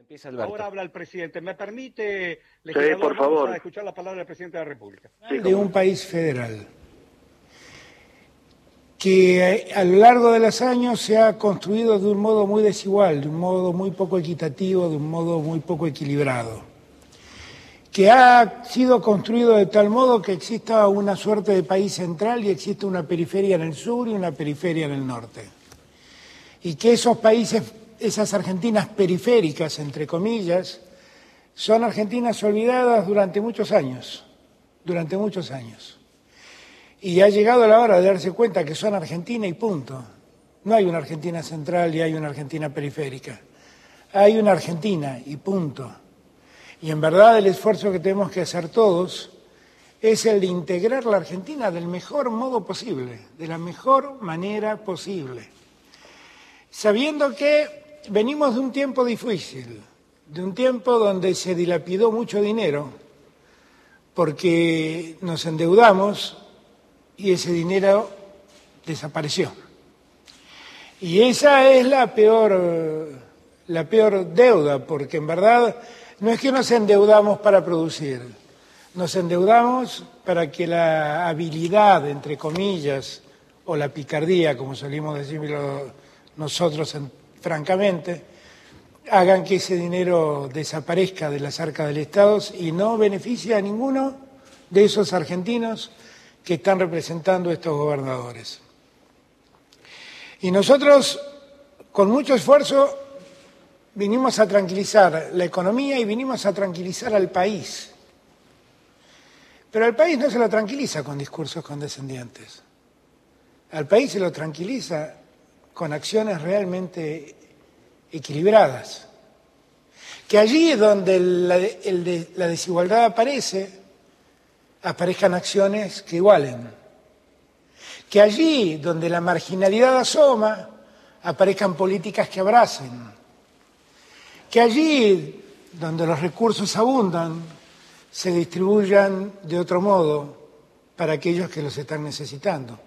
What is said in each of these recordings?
Empieza Alberto. Ahora habla el presidente. ¿Me permite, legislador? Sí, por favor. Vamos a escuchar la palabra del presidente de la República. Sí, de un país federal que a lo largo de los años se ha construido de un modo muy desigual, de un modo muy poco equitativo, de un modo muy poco equilibrado, que ha sido construido de tal modo que exista una suerte de país central y existe una periferia en el sur y una periferia en el norte. Y que esos países, esas Argentinas periféricas, entre comillas, son Argentinas olvidadas durante muchos años. Y ha llegado la hora de darse cuenta que son Argentina y punto. No hay una Argentina central y hay una Argentina periférica. Hay una Argentina y punto. Y en verdad el esfuerzo que tenemos que hacer todos es el de integrar la Argentina del mejor modo posible, de la mejor manera posible. Sabiendo que venimos de un tiempo difícil, de un tiempo donde se dilapidó mucho dinero, porque nos endeudamos y ese dinero desapareció. Y esa es la peor deuda, porque en verdad no es que nos endeudamos para producir, nos endeudamos para que la habilidad, entre comillas, o la picardía, como solimos decirlo nosotros francamente, hagan que ese dinero desaparezca de las arcas del Estado y no beneficie a ninguno de esos argentinos que están representando estos gobernadores. Y nosotros, con mucho esfuerzo, vinimos a tranquilizar la economía y vinimos a tranquilizar al país. Pero al país no se lo tranquiliza con discursos condescendientes. Al país se lo tranquiliza con acciones realmente equilibradas. Que allí donde la desigualdad aparezcan acciones que igualen. Que allí donde la marginalidad asoma, aparezcan políticas que abracen. Que allí donde los recursos abundan, se distribuyan de otro modo para aquellos que los están necesitando.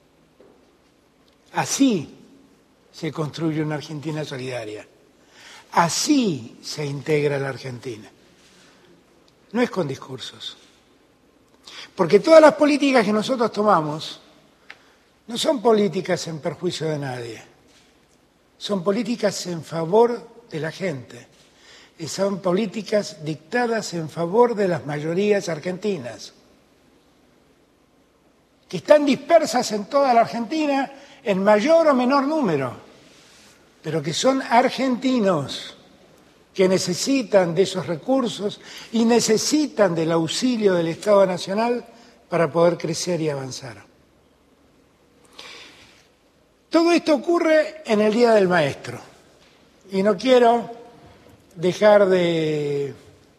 Así se construye una Argentina solidaria. Así se integra la Argentina. No es con discursos. Porque todas las políticas que nosotros tomamos no son políticas en perjuicio de nadie. Son políticas en favor de la gente. Y son políticas dictadas en favor de las mayorías argentinas, que están dispersas en toda la Argentina en mayor o menor número, pero que son argentinos, que necesitan de esos recursos y necesitan del auxilio del Estado Nacional para poder crecer y avanzar. Todo esto ocurre en el Día del Maestro, y no quiero dejar de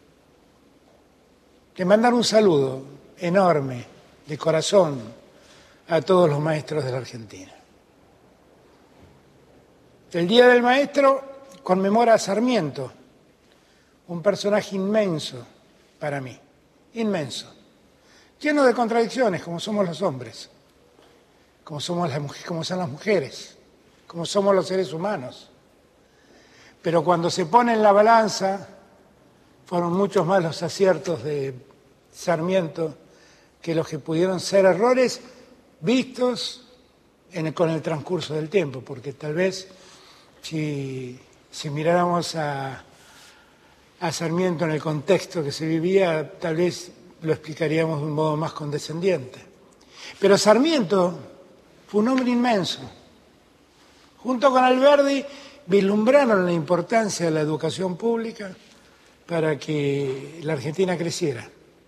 mandar un saludo enorme, de corazón, a todos los maestros de la Argentina. El Día del Maestro conmemora a Sarmiento, un personaje inmenso para mí, inmenso, lleno de contradicciones, como somos los hombres, como son las mujeres, como somos los seres humanos. Pero cuando se pone en la balanza, fueron muchos más los aciertos de Sarmiento que los que pudieron ser errores vistos con el transcurso del tiempo, porque tal vez si miráramos a Sarmiento en el contexto que se vivía, tal vez lo explicaríamos de un modo más condescendiente. Pero Sarmiento fue un hombre inmenso. Junto con Alberdi vislumbraron la importancia de la educación pública para que la Argentina creciera.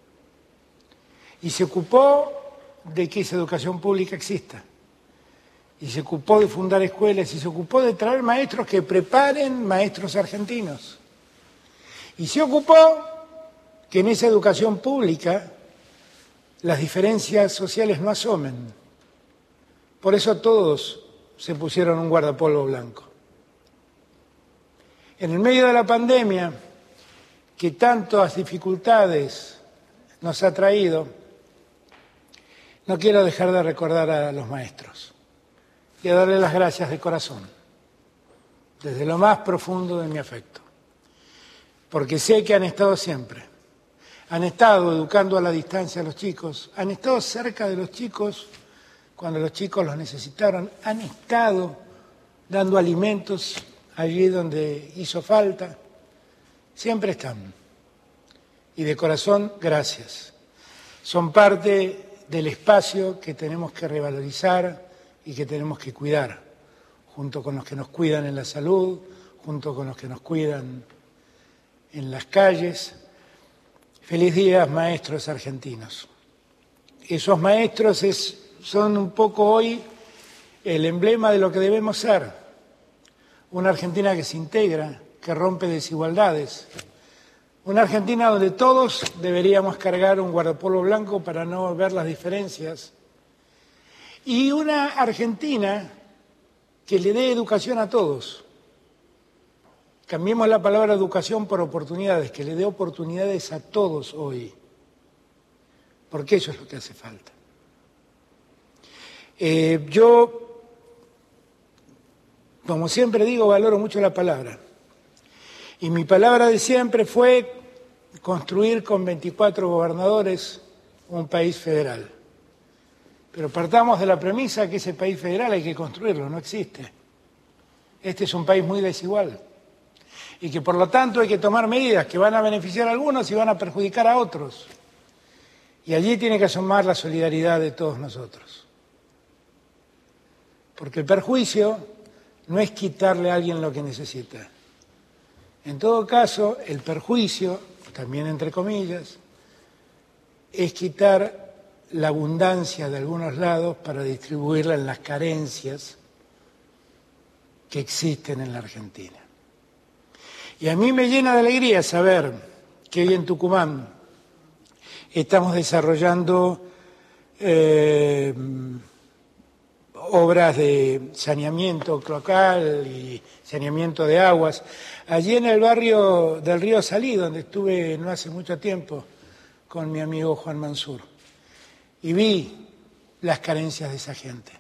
Y se ocupó de que esa educación pública exista. Y se ocupó de fundar escuelas y se ocupó de traer maestros que preparen maestros argentinos. Y se ocupó que en esa educación pública las diferencias sociales no asomen. Por eso todos se pusieron un guardapolvo blanco. En el medio de la pandemia, que tantas dificultades nos ha traído, no quiero dejar de recordar a los maestros y a darles las gracias de corazón, desde lo más profundo de mi afecto. porque sé que han estado siempre. Han estado educando a la distancia a los chicos, han estado cerca de los chicos cuando los chicos los necesitaron, han estado dando alimentos allí donde hizo falta, siempre están. Y de corazón, gracias. Son parte del espacio que tenemos que revalorizar y que tenemos que cuidar, junto con los que nos cuidan en la salud, junto con los que nos cuidan en las calles. Feliz día, maestros argentinos. Esos maestros son un poco hoy el emblema de lo que debemos ser. Una Argentina que se integra, que rompe desigualdades. Una Argentina donde todos deberíamos cargar un guardapolvo blanco para no ver las diferencias. Y una Argentina que le dé educación a todos. Cambiemos la palabra educación por oportunidades, que le dé oportunidades a todos hoy, porque eso es lo que hace falta. Yo, como siempre digo, valoro mucho la palabra. Y mi palabra de siempre fue construir con 24 gobernadores un país federal. Pero partamos de la premisa que ese país federal hay que construirlo, no existe. Este es un país muy desigual. Y que por lo tanto hay que tomar medidas que van a beneficiar a algunos y van a perjudicar a otros. Y allí tiene que asomar la solidaridad de todos nosotros. Porque el perjuicio no es quitarle a alguien lo que necesita. En todo caso, el perjuicio, también entre comillas, es quitar la abundancia de algunos lados para distribuirla en las carencias que existen en la Argentina. Y a mí me llena de alegría saber que hoy en Tucumán estamos desarrollando obras de saneamiento cloacal y saneamiento de aguas. Allí en el barrio del Río Salí, donde estuve no hace mucho tiempo con mi amigo Juan Mansur, y vi las carencias de esa gente.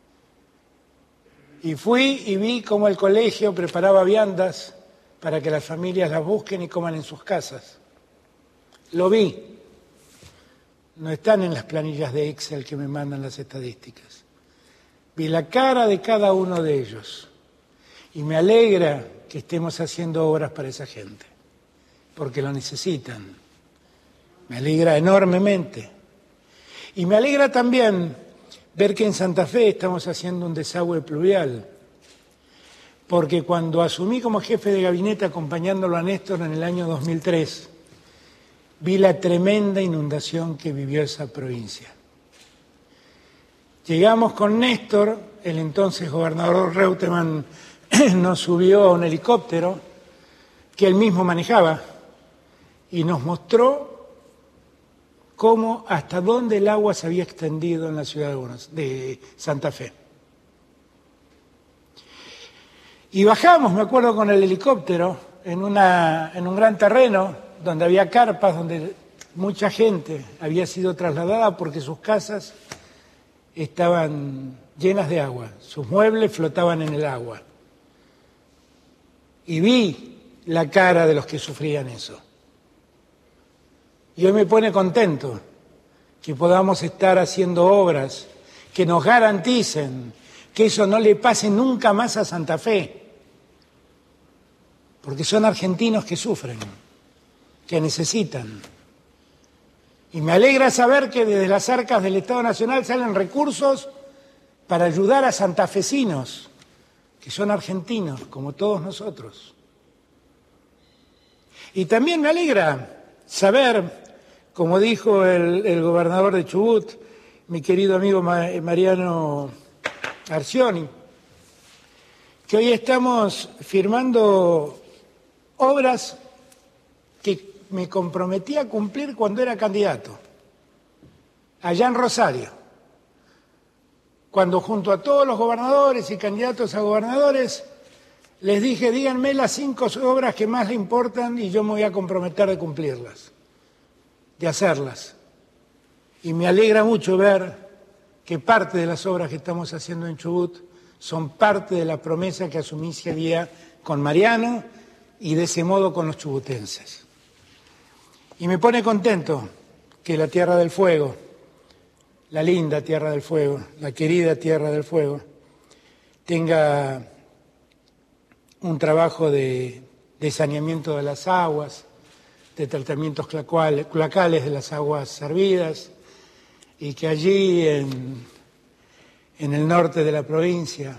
Y fui y vi cómo el colegio preparaba viandas para que las familias las busquen y coman en sus casas. Lo vi. No están en las planillas de Excel que me mandan las estadísticas. Vi la cara de cada uno de ellos. Y me alegra que estemos haciendo obras para esa gente, porque lo necesitan. Me alegra enormemente. Y me alegra también ver que en Santa Fe estamos haciendo un desagüe pluvial, porque cuando asumí como jefe de gabinete acompañándolo a Néstor en el año 2003, vi la tremenda inundación que vivió esa provincia. Llegamos con Néstor, el entonces gobernador Reutemann nos subió a un helicóptero que él mismo manejaba y nos mostró cómo, hasta dónde el agua se había extendido en la ciudad de Santa Fe. Y bajamos, me acuerdo, con el helicóptero en un gran terreno donde había carpas, donde mucha gente había sido trasladada porque sus casas estaban llenas de agua, sus muebles flotaban en el agua. Y vi la cara de los que sufrían eso. Y hoy me pone contento que podamos estar haciendo obras que nos garanticen que eso no le pase nunca más a Santa Fe, porque son argentinos que sufren, que necesitan. Y me alegra saber que desde las arcas del Estado Nacional salen recursos para ayudar a santafesinos, que son argentinos, como todos nosotros. Y también me alegra saber, como dijo el gobernador de Chubut, mi querido amigo Mariano Arcioni, que hoy estamos firmando obras que me comprometí a cumplir cuando era candidato, allá en Rosario, cuando junto a todos los gobernadores y candidatos a gobernadores les dije, díganme las 5 obras que más le importan y yo me voy a comprometer de cumplirlas, de hacerlas. Y me alegra mucho ver que parte de las obras que estamos haciendo en Chubut son parte de la promesa que asumí ese día con Mariano y de ese modo con los chubutenses. Y me pone contento que la Tierra del Fuego, la linda Tierra del Fuego, la querida Tierra del Fuego, tenga un trabajo de saneamiento de las aguas, de tratamientos cloacales de las aguas servidas, y que allí en el norte de la provincia,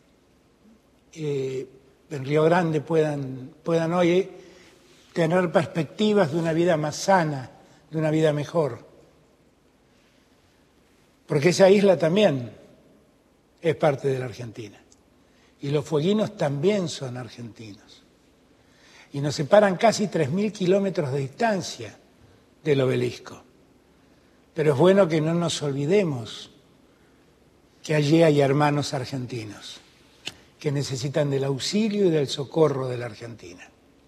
en Río Grande, puedan hoy tener perspectivas de una vida más sana, de una vida mejor. Porque esa isla también es parte de la Argentina. Y los fueguinos también son argentinos. Y nos separan casi 3.000 kilómetros de distancia del obelisco. Pero es bueno que no nos olvidemos que allí hay hermanos argentinos que necesitan del auxilio y del socorro de la Argentina.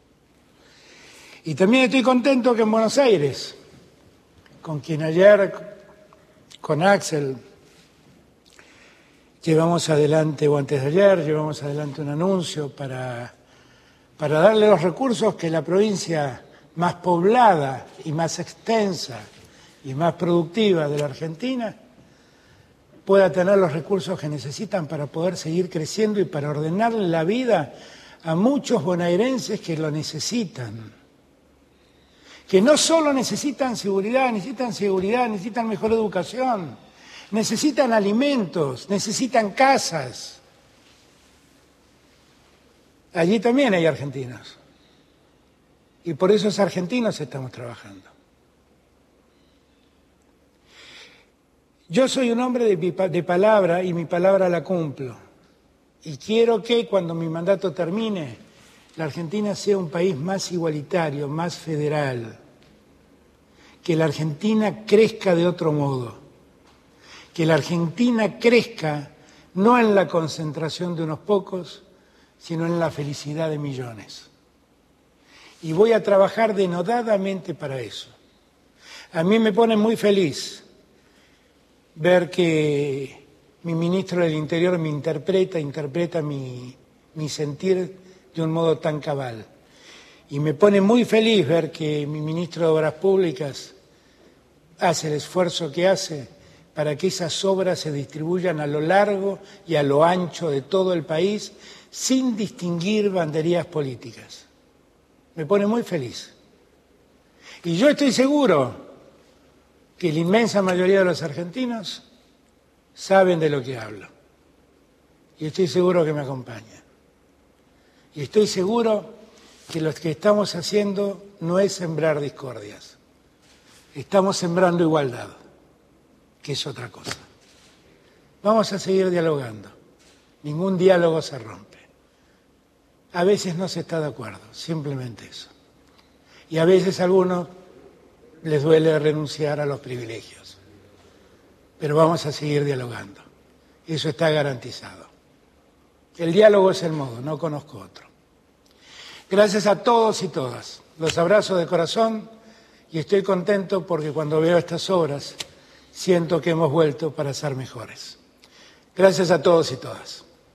Y también estoy contento que en Buenos Aires, con quien ayer, con Axel, llevamos adelante, o antes de ayer, llevamos adelante un anuncio para darle los recursos que la provincia más poblada y más extensa y más productiva de la Argentina pueda tener los recursos que necesitan para poder seguir creciendo y para ordenarle la vida a muchos bonaerenses que lo necesitan. Que no solo necesitan seguridad, necesitan mejor educación, necesitan alimentos, necesitan casas. Allí también hay argentinos. Y por esos argentinos estamos trabajando. Yo soy un hombre de palabra y mi palabra la cumplo. Y quiero que cuando mi mandato termine, la Argentina sea un país más igualitario, más federal. Que la Argentina crezca de otro modo. Que la Argentina crezca no en la concentración de unos pocos, sino en la felicidad de millones. Y voy a trabajar denodadamente para eso. A mí me pone muy feliz ver que mi ministro del Interior me interpreta mi sentir de un modo tan cabal. Y me pone muy feliz ver que mi ministro de Obras Públicas hace el esfuerzo que hace para que esas obras se distribuyan a lo largo y a lo ancho de todo el país sin distinguir banderías políticas. Me pone muy feliz. Y yo estoy seguro que la inmensa mayoría de los argentinos saben de lo que hablo. Y estoy seguro que me acompañan. Y estoy seguro que lo que estamos haciendo no es sembrar discordias. Estamos sembrando igualdad, que es otra cosa. Vamos a seguir dialogando. Ningún diálogo se rompe. A veces no se está de acuerdo, simplemente eso. Y a veces a algunos les duele renunciar a los privilegios. Pero vamos a seguir dialogando. Eso está garantizado. El diálogo es el modo, no conozco otro. Gracias a todos y todas. Los abrazo de corazón y estoy contento porque cuando veo estas obras siento que hemos vuelto para ser mejores. Gracias a todos y todas.